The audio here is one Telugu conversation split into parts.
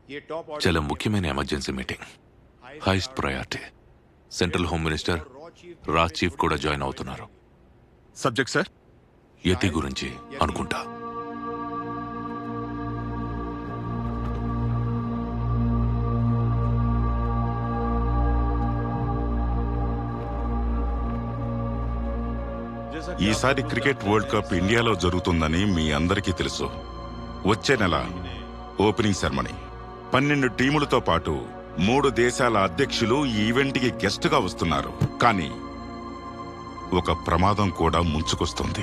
చాలా ముఖ్యమైన emergency meeting, highest priority. Central home minister, రా చీఫ్ కూడా జాయిన్ అవుతున్నారు. Subject sir? యతి గురించి అనుకుంటా. ఈసారి క్రికెట్ వరల్డ్ కప్ ఇండియాలో జరుగుతుందని మీ అందరికీ తెలుసు. వచ్చే నెల ఓపెనింగ్ సెరమనీ. 12 టీములతో పాటు 3 దేశాల అధ్యక్షులు ఈ ఈవెంట్కి గెస్ట్గా వస్తున్నారు. కానీ ఒక ప్రమాదం కూడా ముంచుకొస్తుంది.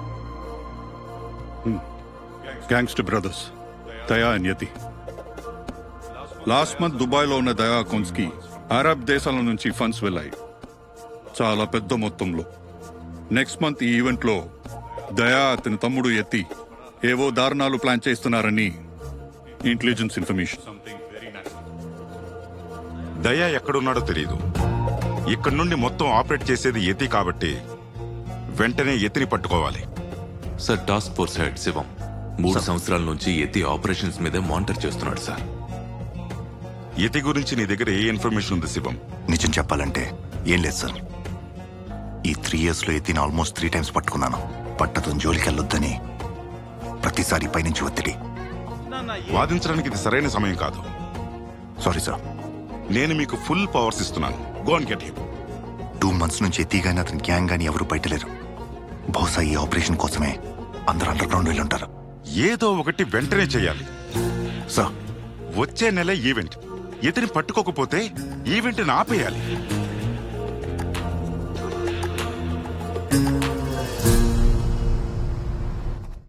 Gangster brothers Daya and Yati. Last month దుబాయ్లో ఉన్న దయా అకౌంట్స్కి అరబ్ దేశాల నుంచి ఫండ్స్ వెళ్ళాయి, చాలా పెద్ద మొత్తంలో. నెక్స్ట్ మంత్ ఈ ఈవెంట్లో దయా అతని తమ్ముడు యతి ఏవో దారుణాలు ప్లాన్ చేస్తున్నారని ఇంటెలిజెన్స్ ఇన్ఫర్మేషన్. దయా ఎక్కడున్నాడో తెలియదు. ఇక్కడి నుండి మొత్తం ఆపరేట్ చేసేది యతి కాబట్టి వెంటనే యతిని పట్టుకోవాలి. Sir, task force head Shivam 3 సంవత్సరాల నుంచి యతి ఆపరేషన్స్ మీదే మానిటర్ చేస్తున్నాడు సార్. యతి గురించి నీ దగ్గర ఏ ఇన్ఫర్మేషన్ ఉంది శివం? నిజం చెప్పాలంటే ఏం లేదు సార్. ఈ 3 yearsలో యతిని ఆల్మోస్ట్ 3 times పట్టుకున్నాను. పట్టతం జోలికి వెళ్ళొద్దని ప్రతిసారి పైనుంచి ఒత్తిడి. వాదించడానికి ఇది సరైన సమయం కాదు. Sorry sir. నేను మీకు ఫుల్ పవర్స్ ఇస్తున్నాను. Go and get him. 2 months నుంచి యతి గాని అతని గ్యాంగ్ గాని ఎవరు బయటలేరు. బహుశా ఈ ఆపరేషన్ కోసమే అందరూ అండర్ గ్రౌండ్ వెళ్ళి ఉంటారు. ఏదో ఒకటి వెంటనే చేయాలి సార్. వచ్చే నెల ఈవెంట్. యతిని పట్టుకోకపోతే ఈవెంట్ని ఆపేయాలి.